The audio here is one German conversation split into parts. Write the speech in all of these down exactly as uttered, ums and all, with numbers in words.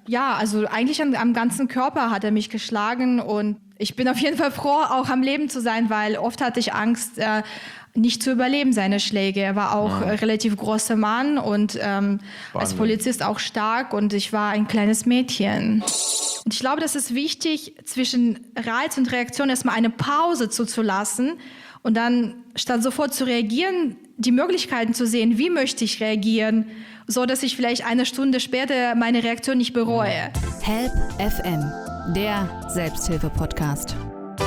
Ja, also eigentlich am, am ganzen Körper hat er mich geschlagen und ich bin auf jeden Fall froh, auch am Leben zu sein, weil oft hatte ich Angst, äh, nicht zu überleben, seine Schläge. Er war auch ein relativ großer Mann und ähm, als Polizist auch stark und ich war ein kleines Mädchen. Und ich glaube, das ist wichtig, zwischen Reiz und Reaktion erstmal eine Pause zuzulassen und dann statt sofort zu reagieren, die Möglichkeiten zu sehen, wie möchte ich reagieren, so dass ich vielleicht eine Stunde später meine Reaktion nicht bereue. Help F M, der Selbsthilfe-Podcast.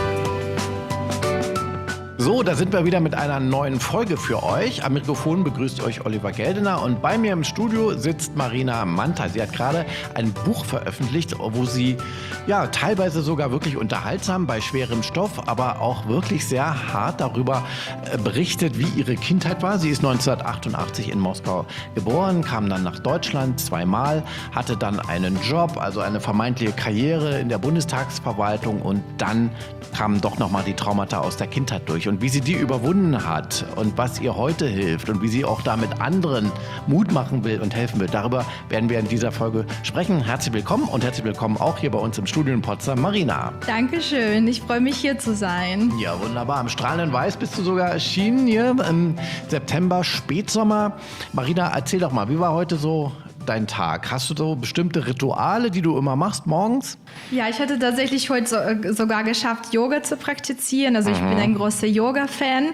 So, da sind wir wieder mit einer neuen Folge für euch. Am Mikrofon begrüßt euch Oliver Geldener und bei mir im Studio sitzt Marina Manta. Sie hat gerade ein Buch veröffentlicht, wo sie ja teilweise sogar wirklich unterhaltsam bei schwerem Stoff, aber auch wirklich sehr hart darüber berichtet, wie ihre Kindheit war. Sie ist neunzehnhundertachtundachtzig in Moskau geboren, kam dann nach Deutschland zweimal, hatte dann einen Job, also eine vermeintliche Karriere in der Bundestagsverwaltung und dann kamen doch nochmal die Traumata aus der Kindheit durch. Und wie sie die überwunden hat und was ihr heute hilft und wie sie auch damit anderen Mut machen will und helfen will, darüber werden wir in dieser Folge sprechen. Herzlich willkommen und herzlich willkommen auch hier bei uns im Studio in Potsdam, Marina. Dankeschön, ich freue mich hier zu sein. Ja, wunderbar. Am strahlenden Weiß bist du sogar erschienen hier im September, Spätsommer. Marina, erzähl doch mal, wie war heute so dein Tag? Hast du so bestimmte Rituale, die du immer machst morgens? Ja, ich hatte tatsächlich heute so, sogar geschafft, Yoga zu praktizieren. Also ich mhm. bin ein großer Yoga-Fan.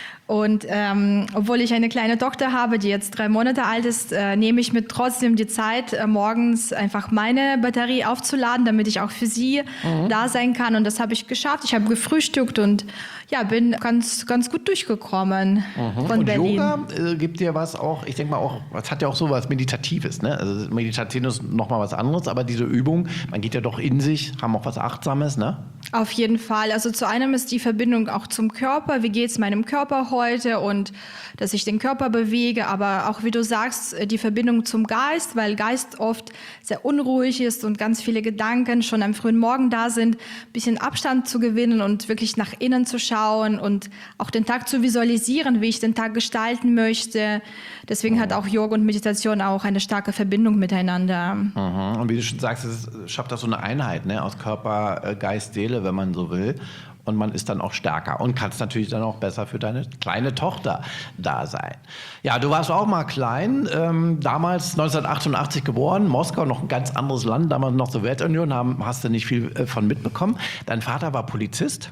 Und ähm, obwohl ich eine kleine Tochter habe, die jetzt drei Monate alt ist, äh, nehme ich mir trotzdem die Zeit, äh, morgens einfach meine Batterie aufzuladen, damit ich auch für sie mhm. da sein kann. Und das habe ich geschafft. Ich habe gefrühstückt und ja, bin ganz, ganz gut durchgekommen mhm. von und Berlin. Yoga äh, gibt dir was auch, ich denke mal auch, es hat ja auch so was Meditatives, ne? Also Meditation ist nochmal was anderes, aber diese Übung, man geht ja doch in sich, haben auch was Achtsames, ne? Auf jeden Fall. Also zu einem ist die Verbindung auch zum Körper. Wie geht es meinem Körper heute und dass ich den Körper bewege, aber auch, wie du sagst, die Verbindung zum Geist, weil Geist oft sehr unruhig ist und ganz viele Gedanken schon am frühen Morgen da sind, ein bisschen Abstand zu gewinnen und wirklich nach innen zu schauen und auch den Tag zu visualisieren, wie ich den Tag gestalten möchte. Deswegen hat auch Yoga und Meditation auch eine starke Verbindung miteinander. Mhm. Und wie du schon sagst, es schafft das so eine Einheit, ne, aus Körper, Geist, Seele, wenn man so will. Und man ist dann auch stärker und kannst natürlich dann auch besser für deine kleine Tochter da sein. Ja, du warst auch mal klein, ähm, damals neunzehnhundertachtundachtzig geboren, Moskau, noch ein ganz anderes Land, damals noch Sowjetunion, haben, hast du nicht viel äh, von mitbekommen. Dein Vater war Polizist.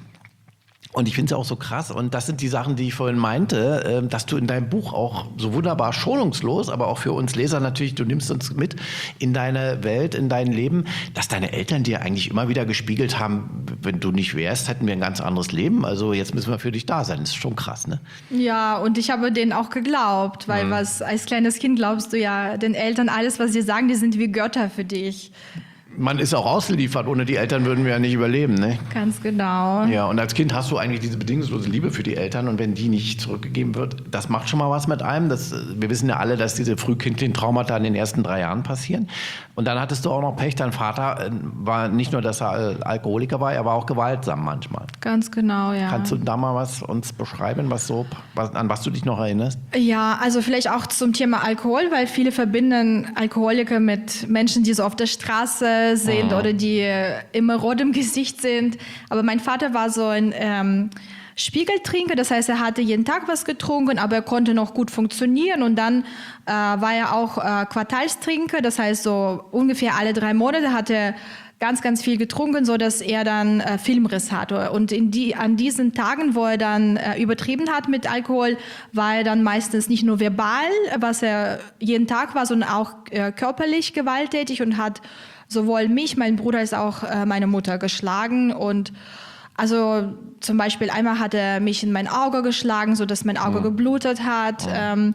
Und ich finde es ja auch so krass. Und das sind die Sachen, die ich vorhin meinte, dass du in deinem Buch auch so wunderbar schonungslos, aber auch für uns Leser natürlich, du nimmst uns mit in deine Welt, in dein Leben, dass deine Eltern dir eigentlich immer wieder gespiegelt haben, wenn du nicht wärst, hätten wir ein ganz anderes Leben. Also jetzt müssen wir für dich da sein. Das ist schon krass, ne? Ja, und ich habe denen auch geglaubt, weil mhm. was als kleines Kind glaubst du ja den Eltern, alles, was sie sagen, die sind wie Götter für dich. Man ist auch ausgeliefert, ohne die Eltern würden wir ja nicht überleben, ne? Ganz genau. Ja, und als Kind hast du eigentlich diese bedingungslose Liebe für die Eltern und wenn die nicht zurückgegeben wird, das macht schon mal was mit einem. Das, wir wissen ja alle, dass diese frühkindlichen Traumata in den ersten drei Jahren passieren. Und dann hattest du auch noch Pech, dein Vater war nicht nur, dass er Alkoholiker war, er war auch gewaltsam manchmal. Ganz genau, ja. Kannst du da mal was uns beschreiben, was so, was, an was du dich noch erinnerst? Ja, also vielleicht auch zum Thema Alkohol, weil viele verbinden Alkoholiker mit Menschen, die so auf der Straße sind mhm. oder die immer rot im Gesicht sind. Aber mein Vater war so ein ähm, Spiegeltrinker, das heißt, er hatte jeden Tag was getrunken, aber er konnte noch gut funktionieren. Und dann äh, war er auch äh, Quartalstrinker, das heißt, so ungefähr alle drei Monate hat er ganz, ganz viel getrunken, so dass er dann äh, Filmriss hatte. Und in die, an diesen Tagen, wo er dann äh, übertrieben hat mit Alkohol, war er dann meistens nicht nur verbal, was er jeden Tag war, sondern auch äh, körperlich gewalttätig und hat sowohl mich, mein Bruder als auch äh, meine Mutter geschlagen. Und also zum Beispiel einmal hat er mich in mein Auge geschlagen, so dass mein Auge mhm. geblutet hat. Mhm. Ähm,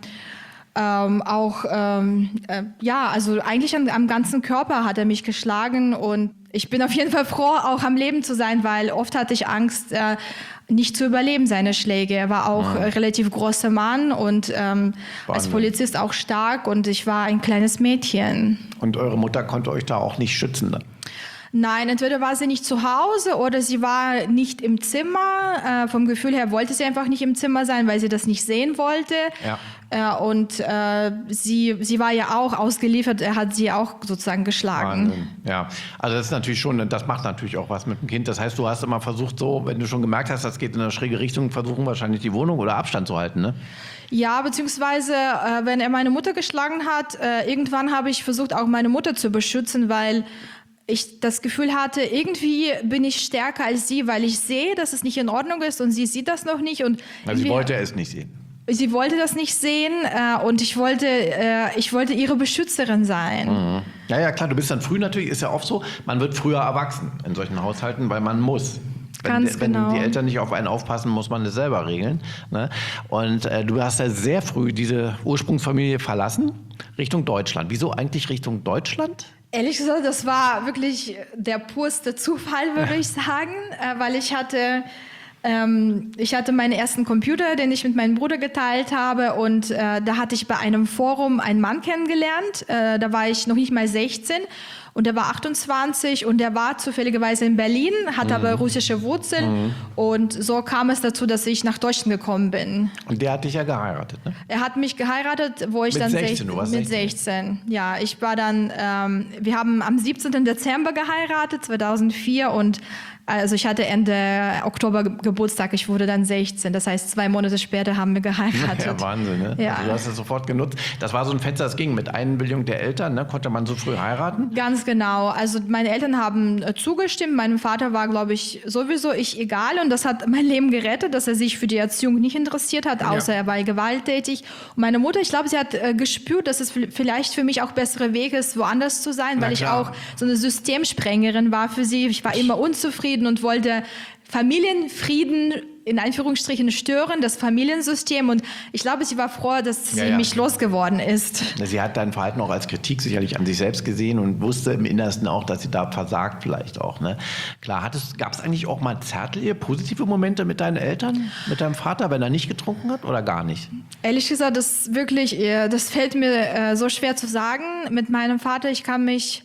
Ähm, auch, ähm, äh, ja, also eigentlich am, am ganzen Körper hat er mich geschlagen und ich bin auf jeden Fall froh, auch am Leben zu sein, weil oft hatte ich Angst, äh, nicht zu überleben, seine Schläge. Er war auch ein relativ großer Mann und ähm, als Polizist auch stark und ich war ein kleines Mädchen. Und eure Mutter konnte euch da auch nicht schützen, ne? Nein, entweder war sie nicht zu Hause oder sie war nicht im Zimmer. Äh, vom Gefühl her wollte sie einfach nicht im Zimmer sein, weil sie das nicht sehen wollte. Ja. Äh, und äh, sie, sie war ja auch ausgeliefert, er hat sie auch sozusagen geschlagen. Wahnsinn. Ja, also das ist natürlich schon, das macht natürlich auch was mit dem Kind. Das heißt, du hast immer versucht, so, wenn du schon gemerkt hast, das geht in eine schräge Richtung, versuchen wahrscheinlich die Wohnung oder Abstand zu halten, ne? Ja, beziehungsweise, äh, wenn er meine Mutter geschlagen hat, äh, irgendwann habe ich versucht, auch meine Mutter zu beschützen, weil ich das Gefühl hatte, irgendwie bin ich stärker als sie, weil ich sehe, dass es nicht in Ordnung ist und sie sieht das noch nicht. Und Also sie wollte es nicht sehen. Sie wollte das nicht sehen äh, und ich wollte, äh, ich wollte ihre Beschützerin sein. Mhm. Ja, ja, klar, du bist dann früh natürlich, ist ja oft so, man wird früher erwachsen in solchen Haushalten, weil man muss. Wenn, Ganz wenn genau. die Eltern nicht auf einen aufpassen, muss man das selber regeln. Ne? Und äh, du hast ja sehr früh diese Ursprungsfamilie verlassen, Richtung Deutschland. Wieso eigentlich Richtung Deutschland? Ehrlich gesagt, das war wirklich der purste Zufall, würde ich sagen, äh, weil ich hatte... Ähm, ich hatte meinen ersten Computer, den ich mit meinem Bruder geteilt habe und äh, da hatte ich bei einem Forum einen Mann kennengelernt. Äh, da war ich noch nicht mal sechzehn und der war achtundzwanzig und der war zufälligerweise in Berlin, hat mhm. aber russische Wurzeln mhm. und so kam es dazu, dass ich nach Deutschland gekommen bin. Und der hat dich ja geheiratet, ne? Er hat mich geheiratet, wo ich mit dann sechzehn, du warst mit sechzehn. Ja, ich war dann, ähm, wir haben am siebzehnten Dezember geheiratet, zweitausendvier und also ich hatte Ende Oktober Geburtstag, ich wurde dann sechzehn. Das heißt, zwei Monate später haben wir geheiratet. Ja, Wahnsinn, ne? Ja. Also du hast es sofort genutzt. Das war so ein Fenster, das ging mit Einwilligung der Eltern, ne? Konnte man so früh heiraten? Ganz genau. Also meine Eltern haben äh, zugestimmt. Meinem Vater war, glaube ich, sowieso ich egal. Und das hat mein Leben gerettet, dass er sich für die Erziehung nicht interessiert hat, außer ja. er war gewalttätig. Und meine Mutter, ich glaube, sie hat äh, gespürt, dass es vielleicht für mich auch bessere Weg ist, woanders zu sein, Na weil klar. ich auch so eine Systemsprengerin war für sie. Ich war immer unzufrieden und wollte Familienfrieden in Anführungsstrichen stören, das Familiensystem. Und ich glaube, sie war froh, dass sie ja, ja. mich losgeworden ist. Sie hat dein Verhalten auch als Kritik sicherlich an sich selbst gesehen und wusste im Innersten auch, dass sie da versagt vielleicht auch. Ne? Klar, gab es eigentlich auch mal zärtliche, positive Momente mit deinen Eltern, mit deinem Vater, wenn er nicht getrunken hat oder gar nicht? Ehrlich gesagt, das wirklich, das fällt mir äh, so schwer zu sagen. Mit meinem Vater, ich kann mich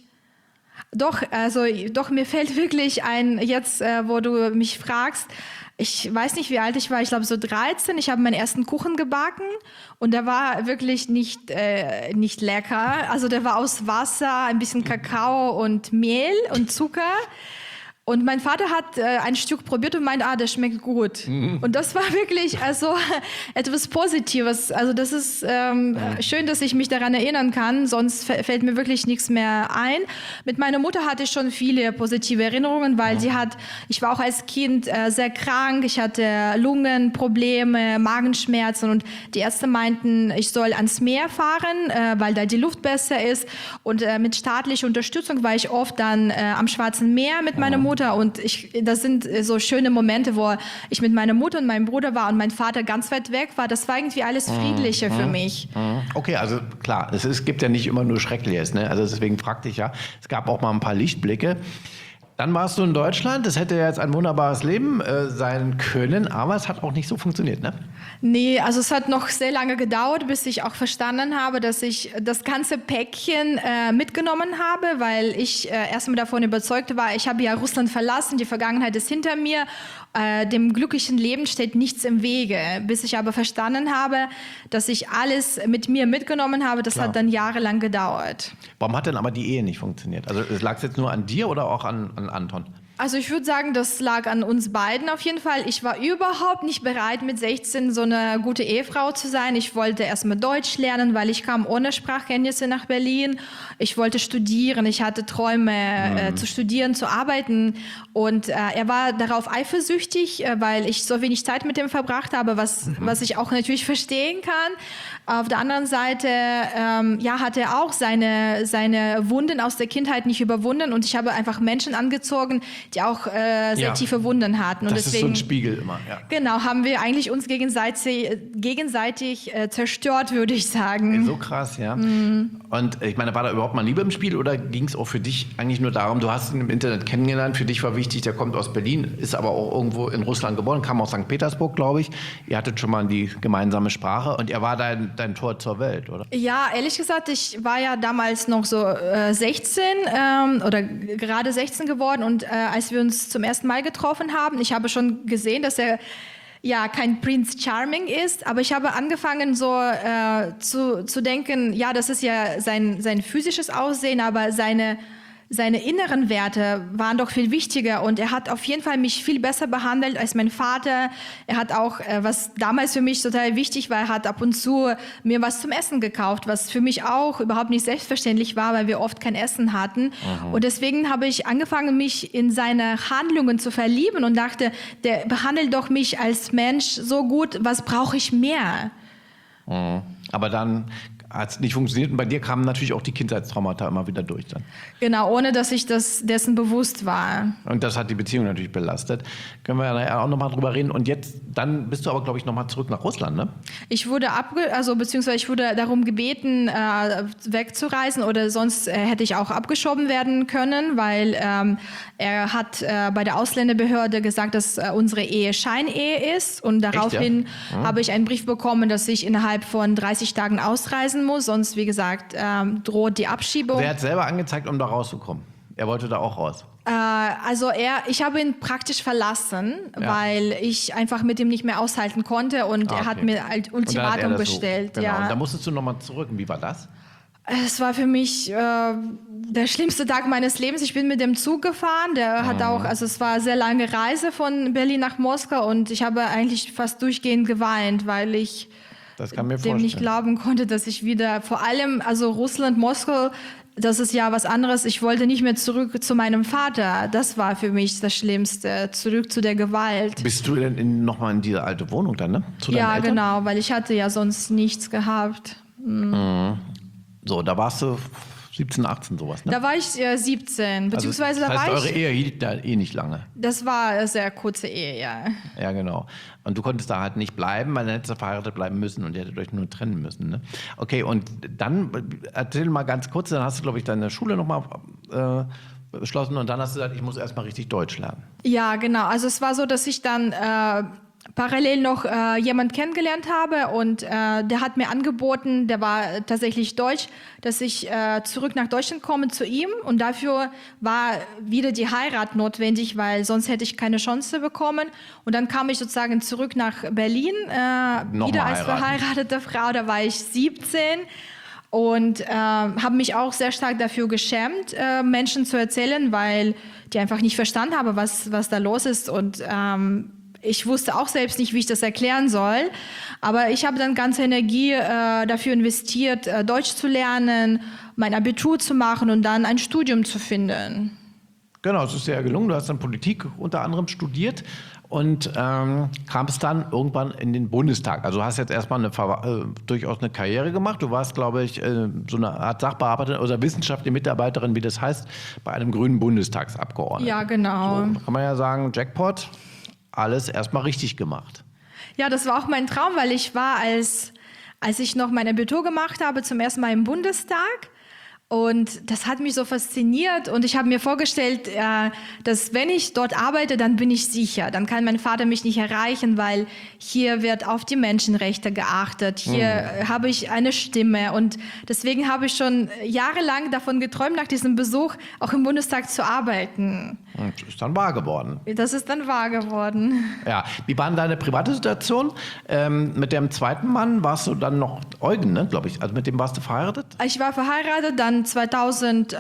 Doch, also doch, mir fällt wirklich ein, jetzt, äh, wo du mich fragst, ich weiß nicht, wie alt ich war, ich glaube so dreizehn, ich habe meinen ersten Kuchen gebacken und der war wirklich nicht, äh, nicht lecker. Also der war aus Wasser, ein bisschen Kakao und Mehl und Zucker. Und mein Vater hat äh, ein Stück probiert und meint, ah, das schmeckt gut. Mhm. Und das war wirklich also etwas Positives. Also das ist ähm, mhm. schön, dass ich mich daran erinnern kann, sonst f- fällt mir wirklich nichts mehr ein. Mit meiner Mutter hatte ich schon viele positive Erinnerungen, weil mhm. sie hat, ich war auch als Kind äh, sehr krank, ich hatte Lungenprobleme, Magenschmerzen und die Ärzte meinten, ich soll ans Meer fahren, äh, weil da die Luft besser ist. Und äh, mit staatlicher Unterstützung war ich oft dann äh, am Schwarzen Meer mit meiner Mutter. Und ich, das sind so schöne Momente, wo ich mit meiner Mutter und meinem Bruder war und mein Vater ganz weit weg war. Das war irgendwie alles friedlicher mhm. für mich. Okay, also klar, es, ist, es gibt ja nicht immer nur Schreckliches. Ne? Also deswegen fragte ich ja, es gab auch mal ein paar Lichtblicke. Dann warst du in Deutschland, das hätte ja jetzt ein wunderbares Leben äh, sein können, aber es hat auch nicht so funktioniert, ne? Nee, also es hat noch sehr lange gedauert, bis ich auch verstanden habe, dass ich das ganze Päckchen äh, mitgenommen habe, weil ich äh, erstmal davon überzeugt war, ich habe ja Russland verlassen, die Vergangenheit ist hinter mir, äh, dem glücklichen Leben steht nichts im Wege. Bis ich aber verstanden habe, dass ich alles mit mir mitgenommen habe, das Klar. hat dann jahrelang gedauert. Warum hat denn aber die Ehe nicht funktioniert? Also lag es jetzt nur an dir oder auch an, an Anton? Also ich würde sagen, das lag an uns beiden auf jeden Fall. Ich war überhaupt nicht bereit, mit sechzehn so eine gute Ehefrau zu sein. Ich wollte erstmal Deutsch lernen, weil ich kam ohne Sprachkenntnisse nach Berlin. Ich wollte studieren. Ich hatte Träume, mhm. äh, zu studieren, zu arbeiten. Und äh, er war darauf eifersüchtig, äh, weil ich so wenig Zeit mit ihm verbracht habe, was, mhm. was ich auch natürlich verstehen kann. Auf der anderen Seite ähm, ja, hat er auch seine, seine Wunden aus der Kindheit nicht überwunden. Und ich habe einfach Menschen angezogen, die auch äh, sehr Ja. tiefe Wunden hatten. Und das deswegen, ist so ein Spiegel immer, ja. Genau, haben wir eigentlich uns gegenseitig, gegenseitig äh, zerstört, würde ich sagen. So krass, ja. Mhm. Und ich meine, war da überhaupt mal Liebe im Spiel oder ging es auch für dich eigentlich nur darum, du hast ihn im Internet kennengelernt, für dich war wichtig, der kommt aus Berlin, ist aber auch irgendwo in Russland geboren, kam aus Sankt Petersburg, glaube ich. Ihr hattet schon mal die gemeinsame Sprache und er war dein, dein Tor zur Welt, oder? Ja, ehrlich gesagt, ich war ja damals noch so äh, sechzehn ähm, oder gerade sechzehn geworden und äh, als wir uns zum ersten Mal getroffen haben, ich habe schon gesehen, dass er ja kein Prince Charming ist, aber ich habe angefangen so äh, zu, zu denken, ja, das ist ja sein, sein physisches Aussehen, aber seine Seine inneren Werte waren doch viel wichtiger und er hat auf jeden Fall mich viel besser behandelt als mein Vater. Er hat auch, äh, was damals für mich total wichtig war, er hat ab und zu mir was zum Essen gekauft, was für mich auch überhaupt nicht selbstverständlich war, weil wir oft kein Essen hatten. Mhm. Und deswegen habe ich angefangen, mich in seine Handlungen zu verlieben und dachte, der behandelt doch mich als Mensch so gut, was brauche ich mehr? Mhm. Aber dann hat es nicht funktioniert und bei dir kamen natürlich auch die Kindheitstraumata immer wieder durch dann. Genau, ohne dass ich das dessen bewusst war. Und das hat die Beziehung natürlich belastet. Können wir ja auch nochmal drüber reden. Und jetzt, dann bist du aber, glaube ich, nochmal zurück nach Russland, ne? Ich wurde abge also beziehungsweise ich wurde darum gebeten, äh, wegzureisen oder sonst äh, hätte ich auch abgeschoben werden können, weil ähm, er hat äh, bei der Ausländerbehörde gesagt, dass äh, unsere Ehe Scheinehe ist und daraufhin Echt, ja? Mhm. habe ich einen Brief bekommen, dass ich innerhalb von dreißig Tagen ausreisen muss, sonst, wie gesagt, ähm, droht die Abschiebung. Also er hat selber angezeigt, um da rauszukommen. Er wollte da auch raus. Äh, also er, ich habe ihn praktisch verlassen, Ja. weil ich einfach mit ihm nicht mehr aushalten konnte und Ah, er hat okay. mir halt Und dann hat er Ultimatum das so- gestellt. Genau. Ja. Und da musstest du nochmal zurück. Und wie war das? Es war für mich äh, der schlimmste Tag meines Lebens. Ich bin mit dem Zug gefahren. Der hat auch, also es war eine sehr lange Reise von Berlin nach Moskau und ich habe eigentlich fast durchgehend geweint, weil ich Das kann mir dem vorstellen. nicht glauben konnte, dass ich wieder, vor allem, also Russland, Moskau, das ist ja was anderes. Ich wollte nicht mehr zurück zu meinem Vater. Das war für mich das Schlimmste. Zurück zu der Gewalt. Bist du denn in, nochmal in diese alte Wohnung dann, ne? Zu deinen Ja, Eltern? genau, weil ich hatte ja sonst nichts gehabt. So, da warst du siebzehn, achtzehn sowas, ne? Da war ich äh, siebzehn, beziehungsweise also, das heißt, da war eure ich... Ehe hielt da eh nicht lange. Das war eine sehr kurze Ehe, ja. Ja, genau. Und du konntest da halt nicht bleiben, weil dann hättest du verheiratet bleiben müssen und ihr hättet euch nur trennen müssen. Ne? Okay, und dann erzähl mal ganz kurz, dann hast du, glaube ich, deine Schule nochmal äh, beschlossen und dann hast du gesagt, ich muss erstmal richtig Deutsch lernen. Ja, genau. Also es war so, dass ich dann äh, parallel noch äh, jemand kennengelernt habe und äh, der hat mir angeboten, der war tatsächlich deutsch, dass ich äh, zurück nach Deutschland komme zu ihm und dafür war wieder die Heirat notwendig, weil sonst hätte ich keine Chance bekommen und dann kam ich sozusagen zurück nach Berlin, äh, wieder als heiraten. verheiratete Frau, da war ich siebzehn. Und äh, habe mich auch sehr stark dafür geschämt, äh, Menschen zu erzählen, weil die einfach nicht verstanden haben, was, was da los ist. Und ähm, ich wusste auch selbst nicht, wie ich das erklären soll. Aber ich habe dann ganze Energie äh, dafür investiert, äh, Deutsch zu lernen, mein Abitur zu machen und dann ein Studium zu finden. Genau, es ist dir ja gelungen. Du hast dann Politik unter anderem studiert und ähm, kamst dann irgendwann in den Bundestag. Also du hast jetzt erstmal eine, äh, durchaus eine Karriere gemacht. Du warst, glaube ich, äh, so eine Art Sachbearbeiterin oder wissenschaftliche Mitarbeiterin, wie das heißt, bei einem grünen Bundestagsabgeordneten. Ja, genau. So, kann man ja sagen, Jackpot, alles erstmal richtig gemacht. Ja, das war auch mein Traum, weil ich war, als, als ich noch mein Abitur gemacht habe, zum ersten Mal im Bundestag. Und das hat mich so fasziniert und ich habe mir vorgestellt, äh, dass wenn ich dort arbeite, dann bin ich sicher. Dann kann mein Vater mich nicht erreichen, weil hier wird auf die Menschenrechte geachtet. Hier mhm. habe ich eine Stimme und deswegen habe ich schon jahrelang davon geträumt, nach diesem Besuch auch im Bundestag zu arbeiten. Und ist dann wahr geworden. Das ist dann wahr geworden. Ja, wie war denn deine private Situation? Ähm, mit dem zweiten Mann warst du dann noch Eugen, ne, glaube ich. Also mit dem warst du verheiratet? Ich war verheiratet, dann zweitausendzwölf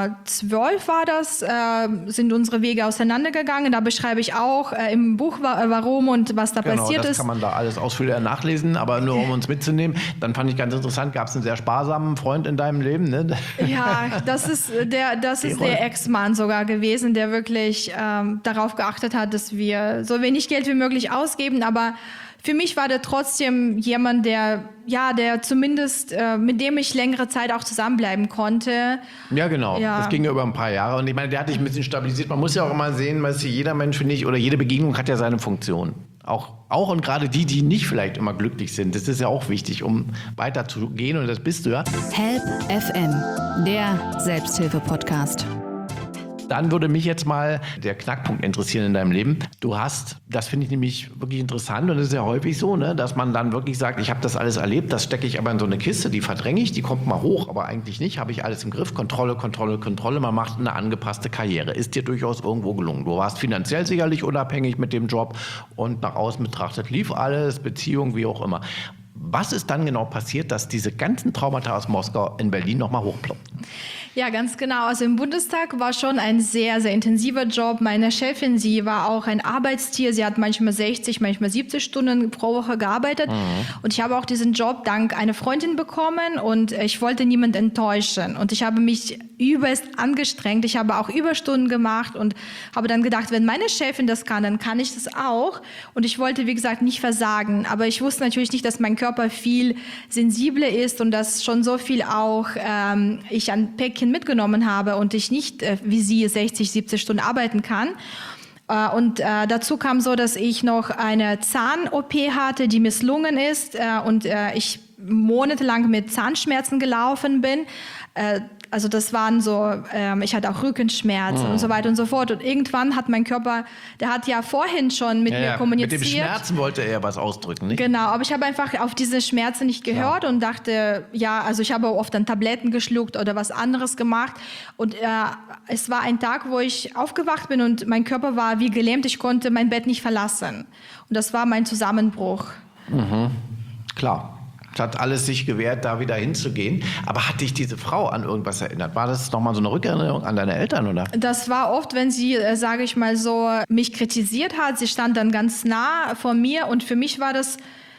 war das, äh, sind unsere Wege auseinandergegangen. Da beschreibe ich auch äh, im Buch, warum und was da Genau, passiert das ist. kann man da alles ausführlicher nachlesen, aber nur um uns mitzunehmen. Dann fand ich ganz interessant, gab es einen sehr sparsamen Freund in deinem Leben, ne? Ja, das ist der, das ist Rolle. der Ex-Mann sogar gewesen, der wirklich ähm, darauf geachtet hat, dass wir so wenig Geld wie möglich ausgeben, aber für mich war der trotzdem jemand, der, ja, der zumindest, äh, mit dem ich längere Zeit auch zusammenbleiben konnte. Ja, genau. Ja. Das ging ja über ein paar Jahre. Und ich meine, der hat dich ein bisschen stabilisiert. Man muss ja auch immer sehen, weißt du, jeder Mensch, finde ich, oder jede Begegnung hat ja seine Funktion. Auch, auch und gerade die, die nicht vielleicht immer glücklich sind. Das ist ja auch wichtig, um weiterzugehen. Und das bist du ja. Help F M, der Selbsthilfe-Podcast. Dann würde mich jetzt mal der Knackpunkt interessieren in deinem Leben. Du hast, das finde ich nämlich wirklich interessant und es ist ja häufig so, ne, dass man dann wirklich sagt, ich habe das alles erlebt, das stecke ich aber in so eine Kiste, die verdränge ich, die kommt mal hoch, aber eigentlich nicht, habe ich alles im Griff, Kontrolle, Kontrolle, Kontrolle, man macht eine angepasste Karriere. Ist dir durchaus irgendwo gelungen. Du warst finanziell sicherlich unabhängig mit dem Job und nach außen betrachtet lief alles, Beziehung, wie auch immer. Was ist dann genau passiert, dass diese ganzen Traumata aus Moskau in Berlin nochmal hochploppten? Ja, ganz genau. Also im Bundestag war schon ein sehr, sehr intensiver Job. Meine Chefin, sie war auch ein Arbeitstier. Sie hat manchmal sechzig, manchmal siebzig Stunden pro Woche gearbeitet. Mhm. Und ich habe auch diesen Job dank einer Freundin bekommen und ich wollte niemanden enttäuschen. Und ich habe mich übelst angestrengt. Ich habe auch Überstunden gemacht und habe dann gedacht, wenn meine Chefin das kann, dann kann ich das auch. Und ich wollte, wie gesagt, nicht versagen. Aber ich wusste natürlich nicht, dass mein Körper viel sensibler ist und dass schon so viel auch ähm, ich an Päckchen mitgenommen habe und ich nicht äh, wie sie sechzig, siebzig Stunden arbeiten kann. Äh, und äh, dazu kam so, dass ich noch eine Zahn-O P hatte, die misslungen ist äh, und äh, ich monatelang mit Zahnschmerzen gelaufen bin. Äh, also das waren so, ähm, ich hatte auch Rückenschmerzen mhm. und so weiter und so fort. Und irgendwann hat mein Körper, der hat ja vorhin schon mit ja, mir ja. kommuniziert. Mit dem Schmerzen wollte er was ausdrücken, nicht? Genau, aber ich habe einfach auf diese Schmerzen nicht gehört ja. und dachte, ja, also ich habe oft dann Tabletten geschluckt oder was anderes gemacht. Und äh, es war ein Tag, wo ich aufgewacht bin und mein Körper war wie gelähmt. Ich konnte mein Bett nicht verlassen. Und das war mein Zusammenbruch. Mhm. Klar. Es hat alles sich gewährt, da wieder hinzugehen. Aber hat dich diese Frau an irgendwas erinnert? War das nochmal so eine Rückerinnerung an deine Eltern, oder? Das war oft, wenn sie, äh, sage ich mal so, mich kritisiert hat. Sie stand dann ganz nah vor mir und für mich war das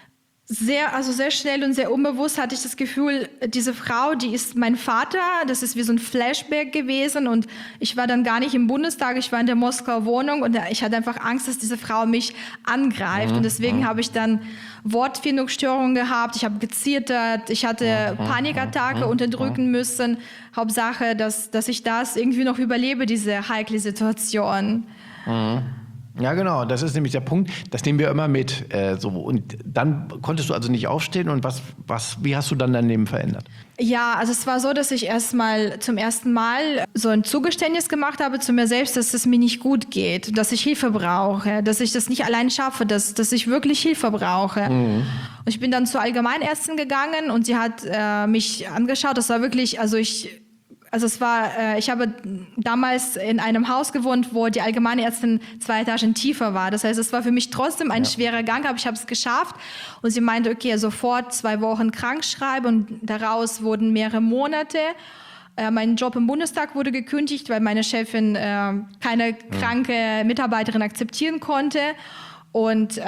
sehr, also sehr schnell und sehr unbewusst hatte ich das Gefühl, diese Frau, die ist mein Vater, das ist wie so ein Flashback gewesen und ich war dann gar nicht im Bundestag, ich war in der Moskauer Wohnung und ich hatte einfach Angst, dass diese Frau mich angreift mhm. und deswegen mhm. habe ich dann Wortfindungsstörungen gehabt, ich habe gezittert, ich hatte mhm. Panikattacke mhm. unterdrücken müssen. Hauptsache, dass, dass ich das irgendwie noch überlebe, diese heikle Situation. Mhm. Ja, genau. Das ist nämlich der Punkt. Das nehmen wir immer mit. Äh, so. Und dann konntest du also nicht aufstehen. Und was, was, wie hast du dann dein Leben verändert? Ja, also es war so, dass ich erstmal zum ersten Mal so ein Zugeständnis gemacht habe zu mir selbst, dass es mir nicht gut geht, dass ich Hilfe brauche, dass ich das nicht allein schaffe, dass, dass ich wirklich Hilfe brauche. Mhm. Und ich bin dann zur Allgemeinärztin gegangen und sie hat äh, mich angeschaut. Das war wirklich, also ich... Also es war, äh, ich habe damals in einem Haus gewohnt, wo die Allgemeinärztin zwei Etagen tiefer war. Das heißt, es war für mich trotzdem ein ja. schwerer Gang, aber ich habe es geschafft. Und sie meinte, okay, sofort zwei Wochen krankschreiben und daraus wurden mehrere Monate. Äh, mein Job im Bundestag wurde gekündigt, weil meine Chefin äh, keine kranke Mitarbeiterin akzeptieren konnte. Und äh,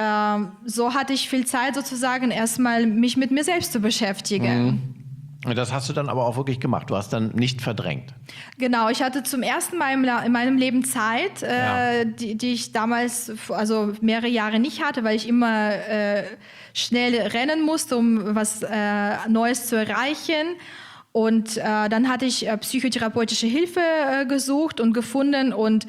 so hatte ich viel Zeit sozusagen erstmal mich mit mir selbst zu beschäftigen. Mhm. Das hast du dann aber auch wirklich gemacht. Du hast dann nicht verdrängt. Genau, ich hatte zum ersten Mal in meinem Leben Zeit, äh, ja. die, die ich damals, also mehrere Jahre nicht hatte, weil ich immer äh, schnell rennen musste, um was äh, Neues zu erreichen. Und äh, dann hatte ich äh, psychotherapeutische Hilfe äh, gesucht und gefunden und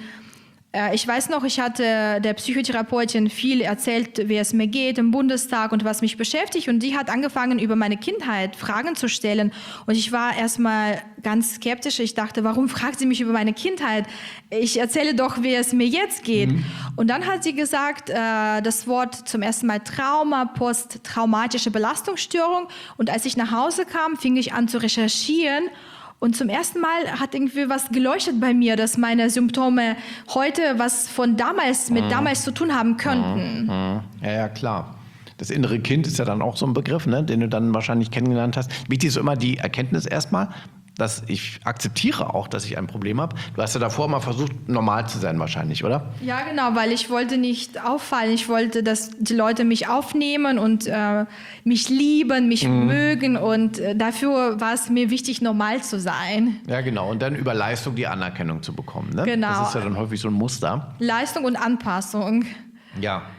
ich weiß noch, ich hatte der Psychotherapeutin viel erzählt, wie es mir geht im Bundestag und was mich beschäftigt. Und die hat angefangen, über meine Kindheit Fragen zu stellen. Und ich war erstmal ganz skeptisch. Ich dachte, warum fragt sie mich über meine Kindheit? Ich erzähle doch, wie es mir jetzt geht. Mhm. Und dann hat sie gesagt, äh, das Wort zum ersten Mal Trauma, posttraumatische Belastungsstörung. Und als ich nach Hause kam, fing ich an zu recherchieren. Und zum ersten Mal hat irgendwie was geleuchtet bei mir, dass meine Symptome heute was von damals, mit mhm. damals zu tun haben könnten. Mhm. Ja, ja, klar. Das innere Kind ist ja dann auch so ein Begriff, ne, den du dann wahrscheinlich kennengelernt hast. Wichtig ist immer die Erkenntnis erstmal, dass ich akzeptiere auch, dass ich ein Problem habe. Du hast ja davor mal versucht, normal zu sein wahrscheinlich, oder? Ja, genau, weil ich wollte nicht auffallen. Ich wollte, dass die Leute mich aufnehmen und äh, mich lieben, mich mhm. mögen. Und äh, dafür war es mir wichtig, normal zu sein. Ja, genau. Und dann über Leistung die Anerkennung zu bekommen. Ne? Genau. Das ist ja dann häufig so ein Muster. Leistung und Anpassung. Ja.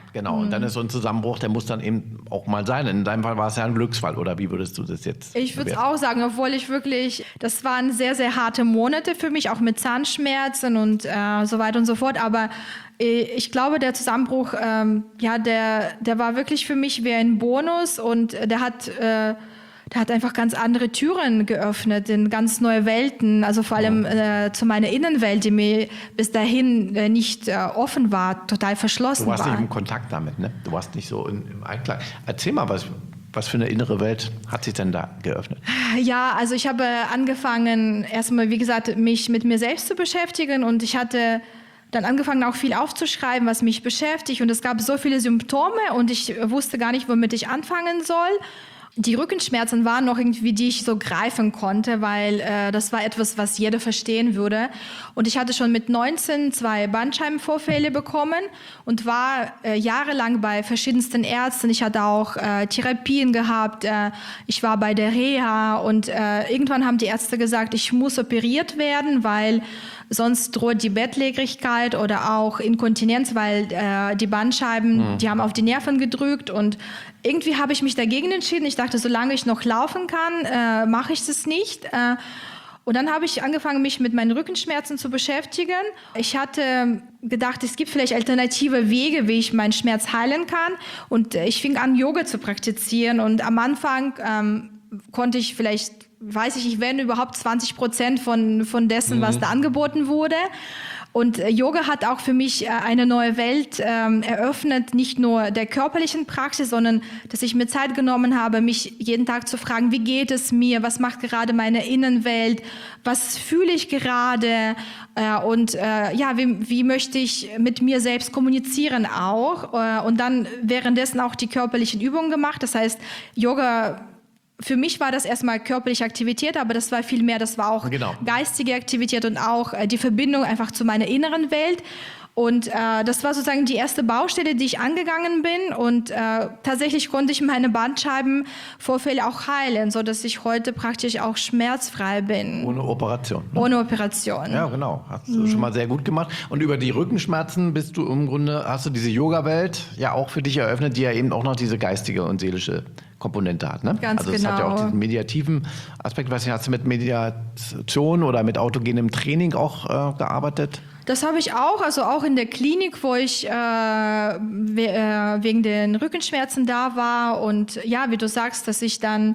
genau. Mhm. Und dann ist so ein Zusammenbruch, der muss dann eben auch mal sein. In deinem Fall war es ja ein Glücksfall, oder wie würdest du das jetzt Ich würde es auch sagen, obwohl ich wirklich, das waren sehr, sehr harte Monate für mich, auch mit Zahnschmerzen und äh, so weiter und so fort. Aber äh, ich glaube, der Zusammenbruch, ähm, ja, der, der war wirklich für mich wie ein Bonus und der hat... Äh, Der hat einfach ganz andere Türen geöffnet in ganz neue Welten, also vor allem äh, zu meiner Innenwelt, die mir bis dahin äh, nicht äh, offen war, total verschlossen war. Du warst war. nicht im Kontakt damit, ne? Du warst nicht so in, im Einklang. Erzähl mal, was, was für eine innere Welt hat sich denn da geöffnet? Ja, also ich habe angefangen, erstmal, wie gesagt, mich mit mir selbst zu beschäftigen und ich hatte dann angefangen, auch viel aufzuschreiben, was mich beschäftigt und es gab so viele Symptome und ich wusste gar nicht, womit ich anfangen soll. Die Rückenschmerzen waren noch irgendwie, die ich so greifen konnte, weil äh, das war etwas, was jeder verstehen würde. Und ich hatte schon mit neunzehn zwei Bandscheibenvorfälle bekommen und war äh, jahrelang bei verschiedensten Ärzten. Ich hatte auch äh, Therapien gehabt, äh, ich war bei der Reha und äh, irgendwann haben die Ärzte gesagt, ich muss operiert werden, weil sonst droht die Bettlägerigkeit oder auch Inkontinenz, weil äh, die Bandscheiben, mhm. die haben auf die Nerven gedrückt und irgendwie habe ich mich dagegen entschieden. Ich dachte, solange ich noch laufen kann, äh, mache ich das nicht. Äh, und dann habe ich angefangen, mich mit meinen Rückenschmerzen zu beschäftigen. Ich hatte gedacht, es gibt vielleicht alternative Wege, wie ich meinen Schmerz heilen kann. Und äh, ich fing an, Yoga zu praktizieren. Und am Anfang ähm, konnte ich vielleicht, weiß ich nicht, wenn überhaupt zwanzig Prozent von, von dessen, mhm. was da angeboten wurde. Und Yoga hat auch für mich eine neue Welt ähm, eröffnet, nicht nur der körperlichen Praxis, sondern dass ich mir Zeit genommen habe, mich jeden Tag zu fragen, wie geht es mir, was macht gerade meine Innenwelt, was fühle ich gerade äh, und äh, ja, wie, wie möchte ich mit mir selbst kommunizieren auch äh, und dann währenddessen auch die körperlichen Übungen gemacht, das heißt Yoga. Für mich war das erstmal körperliche Aktivität, aber das war viel mehr, das war auch genau. geistige Aktivität und auch äh, die Verbindung einfach zu meiner inneren Welt. Und äh, das war sozusagen die erste Baustelle, die ich angegangen bin. Und äh, tatsächlich konnte ich meine Bandscheibenvorfälle auch heilen, sodass ich heute praktisch auch schmerzfrei bin. Ohne Operation. Ne? Ohne Operation. Ja, genau. Hast du mhm. schon mal sehr gut gemacht. Und über die Rückenschmerzen bist du im Grunde, hast du diese Yoga-Welt ja auch für dich eröffnet, die ja eben auch noch diese geistige und seelische Komponente hat. Ne? Ganz also es genau. hat ja auch diesen mediativen Aspekt. Weiß nicht, hast du mit Mediation oder mit autogenem Training auch äh, gearbeitet? Das habe ich auch, also auch in der Klinik, wo ich äh, we äh, wegen den Rückenschmerzen da war. Und ja, wie du sagst, dass ich dann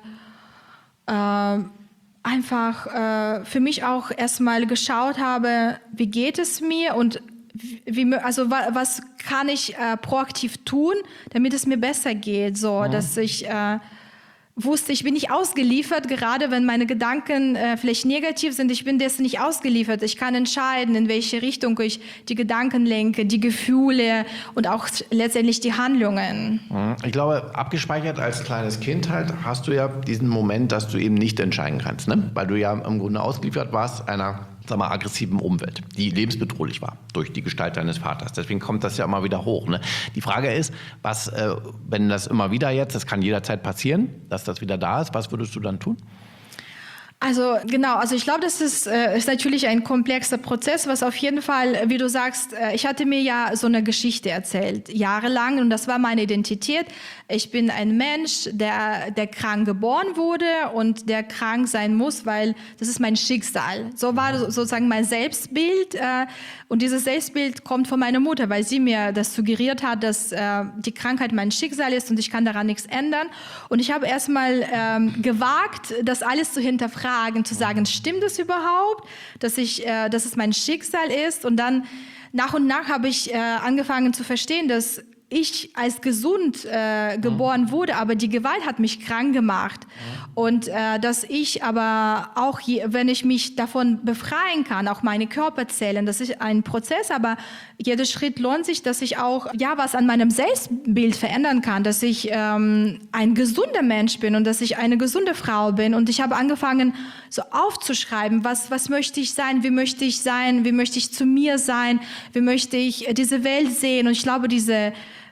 äh, einfach äh, für mich auch erstmal geschaut habe, wie geht es mir und wie, also wa was kann ich äh, proaktiv tun, damit es mir besser geht, so mhm. dass ich äh, wusste, ich bin nicht ausgeliefert, gerade wenn meine Gedanken äh, vielleicht negativ sind, ich bin dessen nicht ausgeliefert. Ich kann entscheiden, in welche Richtung ich die Gedanken lenke, die Gefühle und auch letztendlich die Handlungen. Ich glaube, abgespeichert als kleines Kind halt hast du ja diesen Moment, dass du eben nicht entscheiden kannst, ne? Weil du ja im Grunde ausgeliefert warst einer, sag mal, aggressiven Umwelt, die lebensbedrohlich war durch die Gestalt deines Vaters. Deswegen kommt das ja immer wieder hoch. Ne? Die Frage ist, was, äh, wenn das immer wieder jetzt, das kann jederzeit passieren, dass das wieder da ist, was würdest du dann tun? Also genau, also ich glaube, das ist, äh, ist natürlich ein komplexer Prozess, was auf jeden Fall, wie du sagst, äh, ich hatte mir ja so eine Geschichte erzählt, jahrelang, und das war meine Identität. Ich bin ein Mensch, der, der krank geboren wurde und der krank sein muss, weil das ist mein Schicksal. So war sozusagen mein Selbstbild äh, und dieses Selbstbild kommt von meiner Mutter, weil sie mir das suggeriert hat, dass äh, die Krankheit mein Schicksal ist und ich kann daran nichts ändern. Und ich habe erstmal ähm, gewagt, das alles zu hinterfragen. Zu sagen, stimmt es überhaupt, dass, ich, äh, dass es mein Schicksal ist? Und dann nach und nach habe ich äh, angefangen zu verstehen, dass ich als gesund äh, geboren wurde, aber die Gewalt hat mich krank gemacht. Und äh, dass ich aber auch, je, wenn ich mich davon befreien kann, auch meine Körperzellen, das ist ein Prozess, aber jeder Schritt lohnt sich, dass ich auch ja was an meinem Selbstbild verändern kann, dass ich ähm, ein gesunder Mensch bin und dass ich eine gesunde Frau bin. Und ich habe angefangen, so aufzuschreiben, was, was möchte ich sein, wie möchte ich sein, wie möchte ich zu mir sein, wie möchte ich diese Welt sehen. Und ich glaube, diese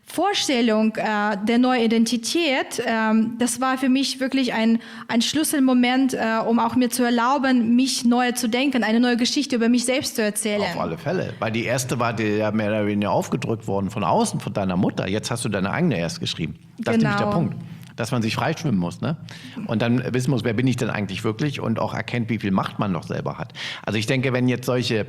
Vorstellung äh, der neuen Identität, äh, das war für mich wirklich ein, ein Schlüsselmoment, äh, um auch mir zu erlauben, mich neu zu denken, eine neue Geschichte über mich selbst zu erzählen. Auf alle Fälle, weil die erste war dir ja mehr oder weniger aufgedrückt worden von außen, von deiner Mutter. Jetzt hast du deine eigene erst geschrieben. Das ist nämlich der Punkt, dass man sich freischwimmen muss, ne? Und dann wissen muss, wer bin ich denn eigentlich wirklich und auch erkennt, wie viel Macht man noch selber hat. Also ich denke, wenn jetzt solche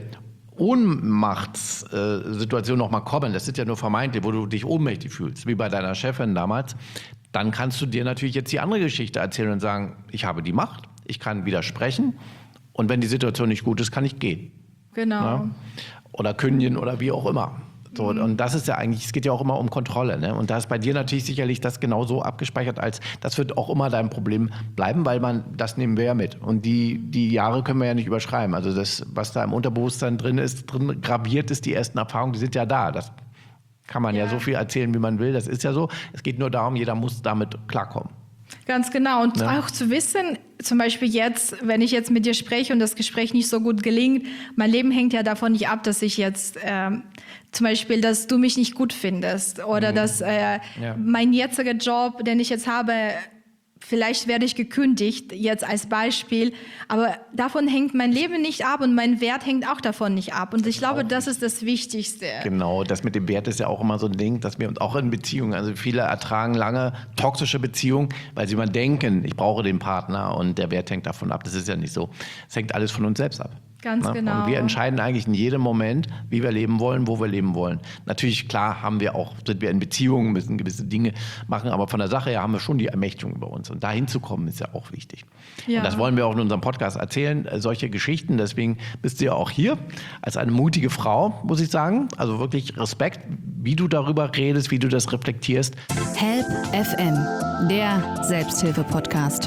Ohnmachtssituationen noch mal kommen, das sind ja nur vermeintlich, wo du dich ohnmächtig fühlst, wie bei deiner Chefin damals, dann kannst du dir natürlich jetzt die andere Geschichte erzählen und sagen, ich habe die Macht, ich kann widersprechen und wenn die Situation nicht gut ist, kann ich gehen. Genau. Ja? Oder kündigen oder wie auch immer. So, und das ist ja eigentlich, es geht ja auch immer um Kontrolle. Ne? Und da ist bei dir natürlich sicherlich das genau so abgespeichert, als das wird auch immer dein Problem bleiben, weil man, das nehmen wir ja mit. Und die, die Jahre können wir ja nicht überschreiben. Also das, was da im Unterbewusstsein drin ist, drin graviert ist, die ersten Erfahrungen, die sind ja da. Das kann man ja. ja so viel erzählen, wie man will. Das ist ja so. Es geht nur darum, jeder muss damit klarkommen. Ganz genau. Und ja. auch zu wissen, zum Beispiel jetzt, wenn ich jetzt mit dir spreche und das Gespräch nicht so gut gelingt, mein Leben hängt ja davon nicht ab, dass ich jetzt ähm, zum Beispiel, dass du mich nicht gut findest oder mhm. dass äh, ja. mein jetziger Job, den ich jetzt habe, vielleicht werde ich gekündigt, jetzt als Beispiel, aber davon hängt mein Leben nicht ab und mein Wert hängt auch davon nicht ab. Und ich glaube, das ist das Wichtigste. Genau, das mit dem Wert ist ja auch immer so ein Ding, dass wir uns auch in Beziehungen, also viele ertragen lange toxische Beziehungen, weil sie immer denken, ich brauche den Partner und der Wert hängt davon ab. Das ist ja nicht so. Es hängt alles von uns selbst ab. Ganz ne? genau. Und wir entscheiden eigentlich in jedem Moment, wie wir leben wollen, wo wir leben wollen. Natürlich, klar, haben wir auch, sind wir in Beziehungen, müssen gewisse Dinge machen, aber von der Sache her haben wir schon die Ermächtigung über uns. Und dahin zu kommen, ist ja auch wichtig. Ja. Und das wollen wir auch in unserem Podcast erzählen, solche Geschichten. Deswegen bist du ja auch hier als eine mutige Frau, muss ich sagen. Also wirklich Respekt, wie du darüber redest, wie du das reflektierst. Help F M, der Selbsthilfe-Podcast.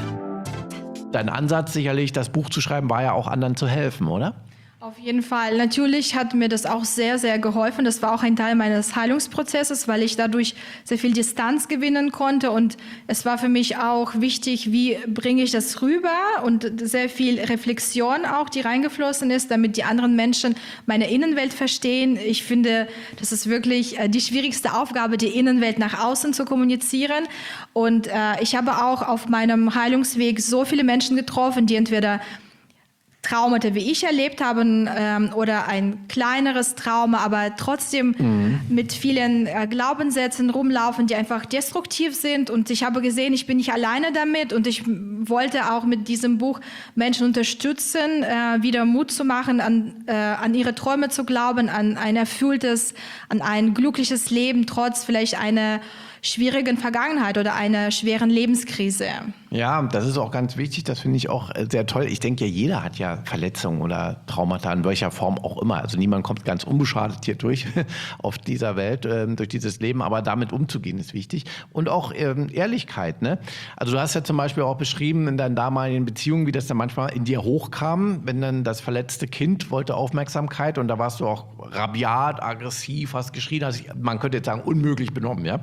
Dein Ansatz sicherlich, das Buch zu schreiben, war ja auch anderen zu helfen, oder? Auf jeden Fall. Natürlich hat mir das auch sehr, sehr geholfen. Das war auch ein Teil meines Heilungsprozesses, weil ich dadurch sehr viel Distanz gewinnen konnte. Und es war für mich auch wichtig, wie bringe ich das rüber und sehr viel Reflexion auch, die reingeflossen ist, damit die anderen Menschen meine Innenwelt verstehen. Ich finde, das ist wirklich die schwierigste Aufgabe, die Innenwelt nach außen zu kommunizieren. Und äh, ich habe auch auf meinem Heilungsweg so viele Menschen getroffen, die entweder Traumata, wie ich erlebt habe, ähm, oder ein kleineres Trauma, aber trotzdem mhm. mit vielen äh, Glaubenssätzen rumlaufen, die einfach destruktiv sind. Und ich habe gesehen, ich bin nicht alleine damit. Und ich wollte auch mit diesem Buch Menschen unterstützen, äh, wieder Mut zu machen, an, äh, an ihre Träume zu glauben, an ein erfülltes, an ein glückliches Leben, trotz vielleicht einer schwierigen Vergangenheit oder einer schweren Lebenskrise. Ja, das ist auch ganz wichtig, das finde ich auch sehr toll. Ich denke ja, jeder hat ja Verletzungen oder Traumata in welcher Form auch immer. Also niemand kommt ganz unbeschadet hier durch auf dieser Welt, äh, durch dieses Leben, aber damit umzugehen ist wichtig. Und auch ähm, Ehrlichkeit, ne? Also du hast ja zum Beispiel auch beschrieben in deinen damaligen Beziehungen, wie das dann manchmal in dir hochkam, wenn dann das verletzte Kind wollte Aufmerksamkeit und da warst du auch rabiat, aggressiv, hast geschrien, hast, man könnte jetzt sagen, unmöglich benommen, ja?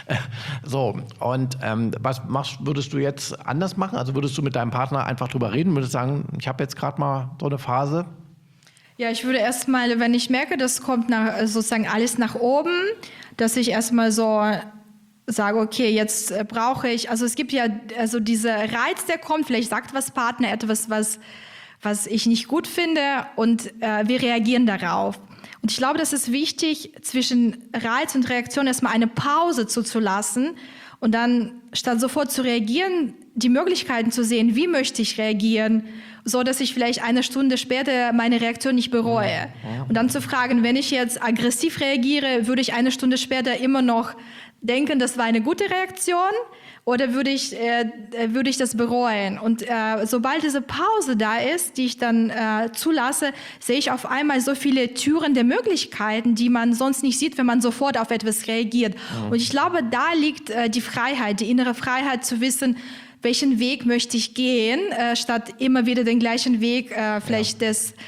So, und ähm, was machst, würdest du jetzt anders machen? Also würdest du mit deinem Partner einfach drüber reden, würdest sagen, ich habe jetzt gerade mal so eine Phase? Ja, ich würde erstmal, wenn ich merke, das kommt nach, sozusagen alles nach oben, dass ich erstmal so sage, okay, jetzt äh, brauche ich, also es gibt ja also dieser Reiz, der kommt, vielleicht sagt was Partner etwas, was, was ich nicht gut finde und äh, wir reagieren darauf. Und ich glaube, das ist wichtig, zwischen Reiz und Reaktion erstmal eine Pause zuzulassen und dann statt sofort zu reagieren, die Möglichkeiten zu sehen, wie möchte ich reagieren, so dass ich vielleicht eine Stunde später meine Reaktion nicht bereue. Und dann zu fragen, wenn ich jetzt aggressiv reagiere, würde ich eine Stunde später immer noch denken, das war eine gute Reaktion, oder würde ich, äh, würde ich das bereuen? Und äh, sobald diese Pause da ist, die ich dann äh, zulasse, sehe ich auf einmal so viele Türen der Möglichkeiten, die man sonst nicht sieht, wenn man sofort auf etwas reagiert. Mhm. Und ich glaube, da liegt äh, die Freiheit, die innere Freiheit zu wissen, welchen Weg möchte ich gehen, äh, statt immer wieder den gleichen Weg, äh, vielleicht ja. des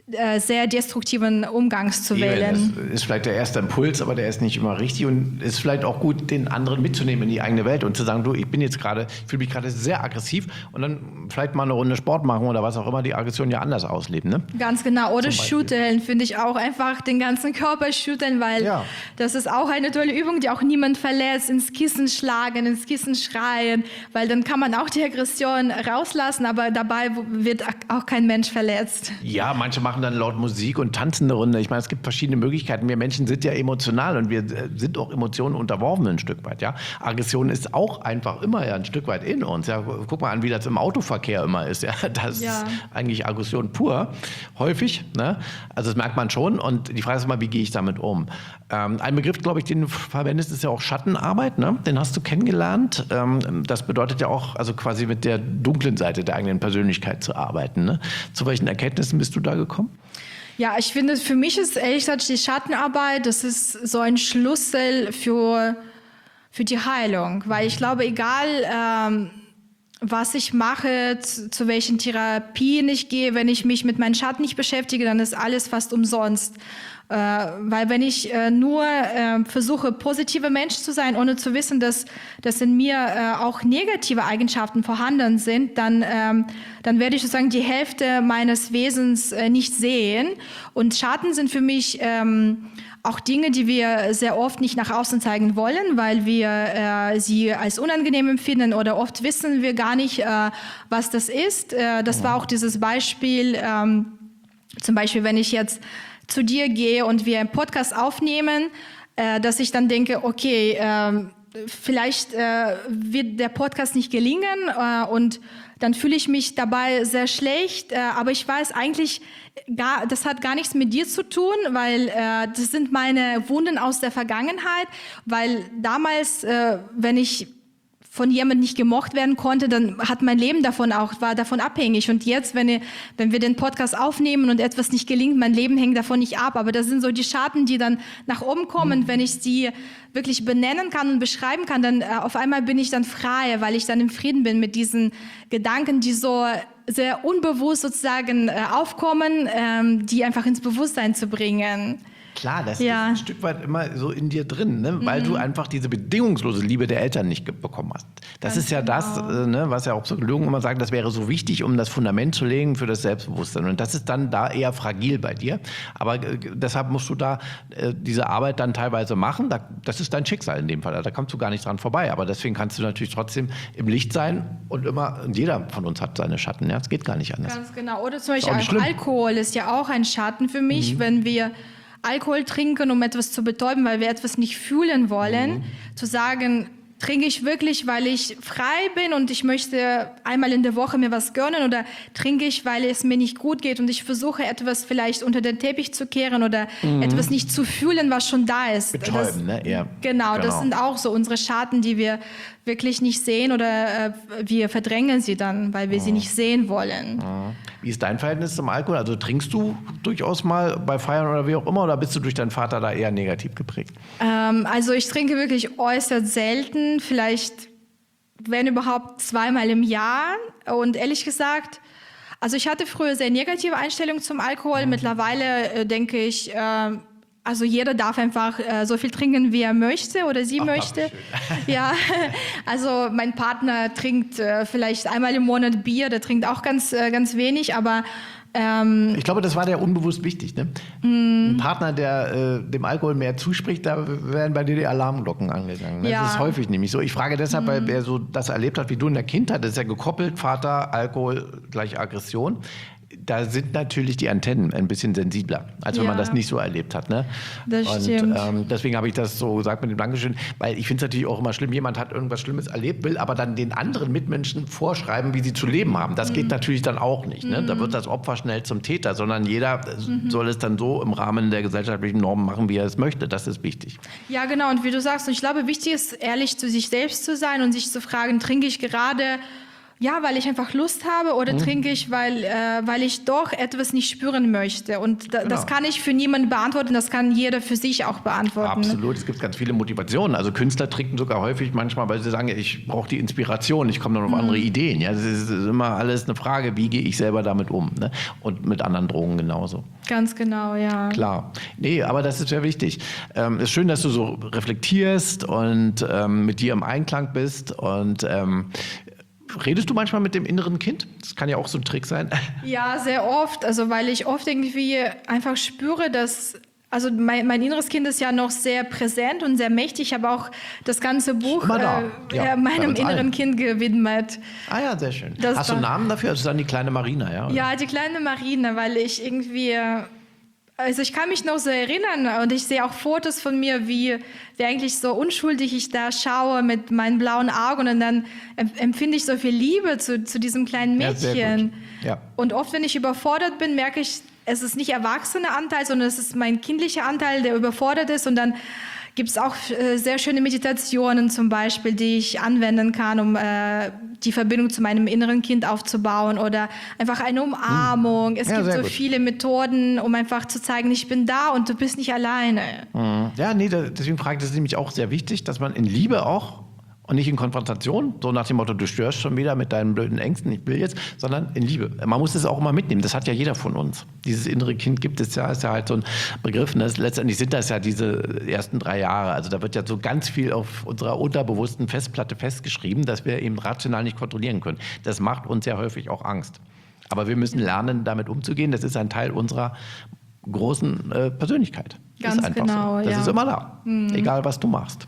äh, sehr destruktiven Umgangs zu wählen. Das ist vielleicht der erste Impuls, aber der ist nicht immer richtig und ist vielleicht auch gut, den anderen mitzunehmen in die eigene Welt und zu sagen, du, ich bin jetzt gerade, ich fühle mich gerade sehr aggressiv und dann vielleicht mal eine Runde Sport machen oder was auch immer, die Aggression ja anders ausleben. Ne? Ganz genau. Oder schütteln, finde ich auch, einfach den ganzen Körper schütteln, weil ja. das ist auch eine tolle Übung, die auch niemand verletzt, ins Kissen schlagen, ins Kissen schreien, weil dann kann man auch die Aggression rauslassen, aber dabei wird auch kein Mensch verletzt. Ja, manche machen dann laut Musik und tanzen eine Runde. Ich meine, es gibt verschiedene Möglichkeiten. Wir Menschen sind ja emotional und wir sind auch Emotionen unterworfen ein Stück weit. Ja? Aggression ist auch einfach immer ja ein Stück weit in uns. Ja? Guck mal an, wie das im Autoverkehr immer ist. Ja? Das ja. ist eigentlich Aggression pur, häufig. Ne? Also das merkt man schon. Und die Frage ist immer, wie gehe ich damit um? Ähm, ein Begriff, glaube ich, den du verwendest, ist ja auch Schattenarbeit. Ne? Den hast du kennengelernt. Ähm, das bedeutet ja auch, also quasi mit der dunklen Seite der eigenen Persönlichkeit zu arbeiten. Ne? Zu welchen Erkenntnissen bist du da gekommen? Ja, ich finde, für mich ist ehrlich gesagt die Schattenarbeit, das ist so ein Schlüssel für, für die Heilung. Weil ich glaube, egal ähm, was ich mache, zu, zu welchen Therapien ich gehe, wenn ich mich mit meinen Schatten nicht beschäftige, dann ist alles fast umsonst. Äh, weil wenn ich äh, nur äh, versuche, positiver Mensch zu sein, ohne zu wissen, dass, dass in mir äh, auch negative Eigenschaften vorhanden sind, dann, ähm, dann werde ich sozusagen die Hälfte meines Wesens äh, nicht sehen. Und Schatten sind für mich ähm, auch Dinge, die wir sehr oft nicht nach außen zeigen wollen, weil wir äh, sie als unangenehm empfinden oder oft wissen wir gar nicht, äh, was das ist. Äh, das war auch dieses Beispiel, ähm, zum Beispiel, wenn ich jetzt zu dir gehe und wir einen Podcast aufnehmen, äh, dass ich dann denke, okay, äh, vielleicht äh, wird der Podcast nicht gelingen äh, und dann fühle ich mich dabei sehr schlecht, äh, aber ich weiß eigentlich, gar, das hat gar nichts mit dir zu tun, weil äh, das sind meine Wunden aus der Vergangenheit, weil damals, äh, wenn ich von jemandem nicht gemocht werden konnte, dann hat mein Leben davon auch, war davon abhängig. Und jetzt, wenn, ihr, wenn wir den Podcast aufnehmen und etwas nicht gelingt, mein Leben hängt davon nicht ab. Aber das sind so die Schatten, die dann nach oben kommen. Mhm. Wenn ich sie wirklich benennen kann und beschreiben kann, dann äh, auf einmal bin ich dann frei, weil ich dann im Frieden bin mit diesen Gedanken, die so sehr unbewusst sozusagen äh, aufkommen, ähm, die einfach ins Bewusstsein zu bringen. Klar, das ja. ist ein Stück weit immer so in dir drin, ne? Weil mhm. du einfach diese bedingungslose Liebe der Eltern nicht bekommen hast. Das Ganz ist ja genau. das, äh, ne, was ja auch Psychologen immer sagen, das wäre so wichtig, um das Fundament zu legen für das Selbstbewusstsein. Und das ist dann da eher fragil bei dir. Aber äh, deshalb musst du da äh, diese Arbeit dann teilweise machen. Da, das ist dein Schicksal in dem Fall. Da kommst du gar nicht dran vorbei. Aber deswegen kannst du natürlich trotzdem im Licht sein und immer, und jeder von uns hat seine Schatten. Ja, es geht gar nicht anders. Ganz genau. Oder zum Beispiel auch Alkohol ist ja auch ein Schatten für mich, mhm. wenn wir Alkohol trinken, um etwas zu betäuben, weil wir etwas nicht fühlen wollen, mhm. zu sagen, trinke ich wirklich, weil ich frei bin und ich möchte einmal in der Woche mir was gönnen, oder trinke ich, weil es mir nicht gut geht und ich versuche etwas vielleicht unter den Teppich zu kehren oder mhm. etwas nicht zu fühlen, was schon da ist. Betäuben, das, ne? Ja. Genau, genau, das sind auch so unsere Schatten, die wir wirklich nicht sehen, oder äh, wir verdrängen sie dann, weil wir mhm. sie nicht sehen wollen. Mhm. Wie ist dein Verhältnis zum Alkohol? Also trinkst du durchaus mal bei Feiern oder wie auch immer, oder bist du durch deinen Vater da eher negativ geprägt? Ähm, also ich trinke wirklich äußerst selten, vielleicht, wenn überhaupt, zweimal im Jahr. Und ehrlich gesagt, also ich hatte früher sehr negative Einstellungen zum Alkohol. Mhm. Mittlerweile äh, denke ich, äh, also jeder darf einfach äh, so viel trinken, wie er möchte oder sie Ach, möchte. Ja, also mein Partner trinkt äh, vielleicht einmal im Monat Bier, der trinkt auch ganz, äh, ganz wenig, aber ähm, ich glaube, das war dir unbewusst wichtig, ne? Mm. Ein Partner, der äh, dem Alkohol mehr zuspricht, da werden bei dir die Alarmglocken angegangen. Ne? Ja. Das ist häufig nämlich so. Ich frage deshalb, mm. weil wer so das erlebt hat, wie du in der Kindheit, das ist ja gekoppelt, Vater, Alkohol gleich Aggression. Da sind natürlich die Antennen ein bisschen sensibler, als wenn ja. man das nicht so erlebt hat. Ne? Das und stimmt. Ähm, deswegen habe ich das so gesagt mit dem Dankeschön, weil ich finde es natürlich auch immer schlimm, jemand hat irgendwas Schlimmes erlebt, will aber dann den anderen Mitmenschen vorschreiben, wie sie zu leben haben. Das mhm. geht natürlich dann auch nicht. Ne? Mhm. Da wird das Opfer schnell zum Täter, sondern jeder mhm. soll es dann so im Rahmen der gesellschaftlichen Normen machen, wie er es möchte. Das ist wichtig. Ja, genau. Und wie du sagst, ich glaube, wichtig ist, ehrlich zu sich selbst zu sein und sich zu fragen, trinke ich gerade Ja, weil ich einfach Lust habe oder mhm. trinke ich, weil, äh, weil ich doch etwas nicht spüren möchte. Und da, genau. das kann ich für niemanden beantworten, das kann jeder für sich auch beantworten. Absolut, es gibt ganz viele Motivationen. Also Künstler trinken sogar häufig manchmal, weil sie sagen, ich brauche die Inspiration, ich komme dann auf mhm. andere Ideen. Ja, das ist immer alles eine Frage, wie gehe ich selber damit um, ne? Und mit anderen Drogen genauso. Ganz genau, ja. Klar. Nee, aber das ist sehr wichtig. Ähm, es ist schön, dass du so reflektierst und ähm, mit dir im Einklang bist und ähm, redest du manchmal mit dem inneren Kind? Das kann ja auch so ein Trick sein. Ja, sehr oft. Also weil ich oft irgendwie einfach spüre, dass also mein, mein inneres Kind ist ja noch sehr präsent und sehr mächtig. Ich habe auch das ganze Buch äh, ja, meinem inneren allen. Kind gewidmet. Ah ja, sehr schön. Das Hast du einen Namen dafür? Also dann die kleine Marina, ja? Oder? Ja, die kleine Marina, weil ich irgendwie... Also ich kann mich noch so erinnern und ich sehe auch Fotos von mir, wie, wie eigentlich so unschuldig ich da schaue mit meinen blauen Augen und dann empfinde ich so viel Liebe zu, zu diesem kleinen Mädchen. Ja, sehr gut. Ja. Und oft, wenn ich überfordert bin, merke ich, es ist nicht erwachsener Anteil, sondern es ist mein kindlicher Anteil, der überfordert ist und dann gibt es auch äh, sehr schöne Meditationen zum Beispiel, die ich anwenden kann, um äh, die Verbindung zu meinem inneren Kind aufzubauen oder einfach eine Umarmung. Es ja, gibt so gut. viele Methoden, um einfach zu zeigen, ich bin da und du bist nicht alleine. Mhm. Ja, nee, deswegen frage ich, das ist nämlich auch sehr wichtig, dass man in Liebe auch und nicht in Konfrontation, so nach dem Motto, du störst schon wieder mit deinen blöden Ängsten, ich will jetzt, sondern in Liebe. Man muss es auch immer mitnehmen, das hat ja jeder von uns. Dieses innere Kind gibt es ja, ist ja halt so ein Begriff. Ne? Letztendlich sind das ja diese ersten drei Jahre. Also da wird ja so ganz viel auf unserer unterbewussten Festplatte festgeschrieben, dass wir eben rational nicht kontrollieren können. Das macht uns ja häufig auch Angst. Aber wir müssen lernen, damit umzugehen. Das ist ein Teil unserer großen äh, Persönlichkeit. Ganz ist einfach genau, so. Das ja. ist immer da, mhm. egal was du machst.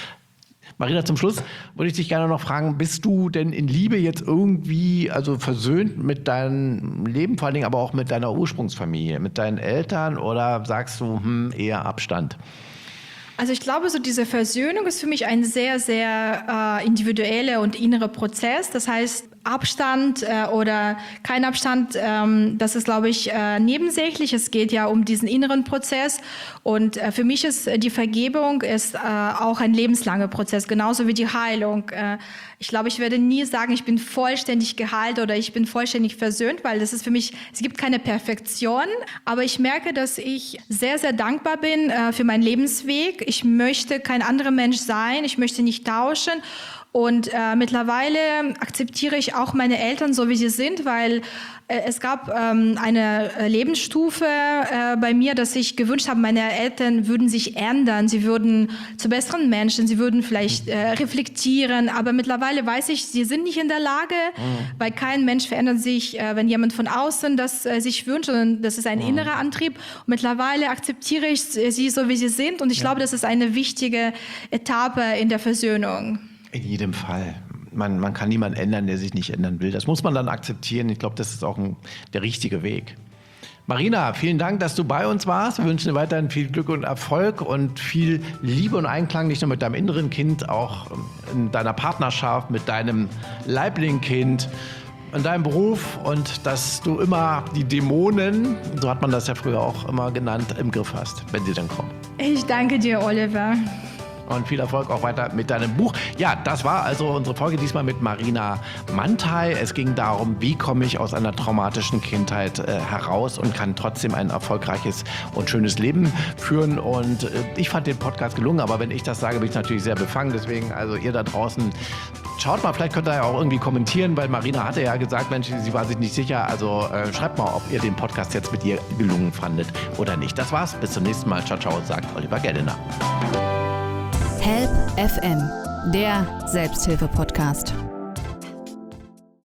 Marina, zum Schluss würde ich dich gerne noch fragen, bist du denn in Liebe jetzt irgendwie also versöhnt mit deinem Leben, vor allen Dingen aber auch mit deiner Ursprungsfamilie, mit deinen Eltern oder sagst du hm, eher Abstand? Also ich glaube, so diese Versöhnung ist für mich ein sehr, sehr äh, individueller und innerer Prozess. Das heißt, Abstand äh, oder kein Abstand, ähm, das ist, glaube ich, äh, nebensächlich. Es geht ja um diesen inneren Prozess. Und äh, für mich ist äh, die Vergebung ist, äh, auch ein lebenslanger Prozess, genauso wie die Heilung. Äh, ich glaube, ich werde nie sagen, ich bin vollständig geheilt oder ich bin vollständig versöhnt, weil das ist für mich, es gibt keine Perfektion. Aber ich merke, dass ich sehr, sehr dankbar bin äh, für meinen Lebensweg. Ich möchte kein anderer Mensch sein. Ich möchte nicht tauschen. Und äh, mittlerweile akzeptiere ich auch meine Eltern so, wie sie sind, weil äh, es gab ähm, eine Lebensstufe äh, bei mir, dass ich gewünscht habe, meine Eltern würden sich ändern, sie würden zu besseren Menschen, sie würden vielleicht äh, reflektieren, aber mittlerweile weiß ich, sie sind nicht in der Lage, mhm. weil kein Mensch verändert sich, äh, wenn jemand von außen das äh, sich wünscht, sondern das ist ein mhm. innerer Antrieb. Und mittlerweile akzeptiere ich sie so, wie sie sind und ich ja. glaube, das ist eine wichtige Etappe in der Versöhnung. In jedem Fall. Man, man kann niemanden ändern, der sich nicht ändern will. Das muss man dann akzeptieren. Ich glaube, das ist auch ein, der richtige Weg. Marina, vielen Dank, dass du bei uns warst. Wir wünschen dir weiterhin viel Glück und Erfolg und viel Liebe und Einklang, nicht nur mit deinem inneren Kind, auch in deiner Partnerschaft, mit deinem Leiblingkind, in deinem Beruf und dass du immer die Dämonen, so hat man das ja früher auch immer genannt, im Griff hast, wenn sie dann kommen. Ich danke dir, Oliver. Und viel Erfolg auch weiter mit deinem Buch. Ja, das war also unsere Folge diesmal mit Marina Manthey. Es ging darum, wie komme ich aus einer traumatischen Kindheit äh, heraus und kann trotzdem ein erfolgreiches und schönes Leben führen. Und äh, ich fand den Podcast gelungen, aber wenn ich das sage, bin ich natürlich sehr befangen. Deswegen, also ihr da draußen, schaut mal, vielleicht könnt ihr ja auch irgendwie kommentieren, weil Marina hatte ja gesagt, Mensch, sie war sich nicht sicher. Also äh, schreibt mal, ob ihr den Podcast jetzt mit ihr gelungen fandet oder nicht. Das war's. Bis zum nächsten Mal. Ciao, ciao, sagt Oliver Geldener. Help F M, der Selbsthilfe-Podcast.